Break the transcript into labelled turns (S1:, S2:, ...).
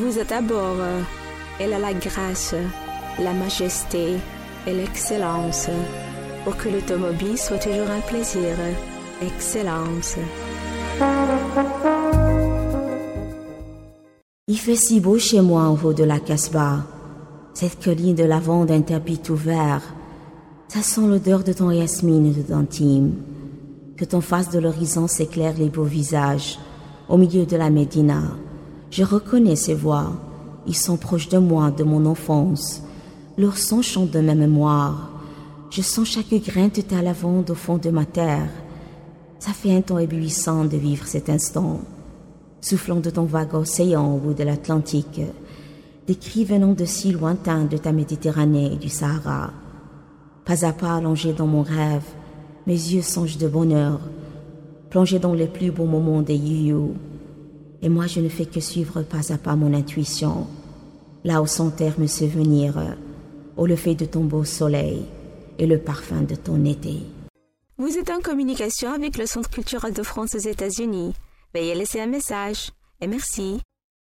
S1: vous êtes à bord, elle a la grâce, la majesté et l'excellence. Pour que l'automobile soit toujours un plaisir. Excellence.
S2: Il fait si beau chez moi en haut de la Casbah. Cette colline de lavande d'un tapis tout vert. Ça sent l'odeur de ton yasmine et de ton thym. Que ton face de l'horizon s'éclaire les beaux visages. Au milieu de la Médina, je reconnais ces voix. Ils sont proches de moi, de mon enfance. Leurs sons chantent de ma mémoire. Je sens chaque grain de ta lavande au fond de ma terre. Ça fait un temps éblouissant de vivre cet instant. Soufflant de ton vague océan au bout de l'Atlantique, des cris venant de si lointain de ta Méditerranée et du Sahara. Pas à pas allongé dans mon rêve, mes yeux songent de bonheur, plongés dans les plus beaux moments des you-you. Et moi je ne fais que suivre pas à pas mon intuition, là où s'enterrent mes souvenirs, au lever de ton beau soleil et le parfum de ton été.
S1: Vous êtes en communication avec le Centre culturel de France aux États-Unis. Veuillez laisser un message et merci.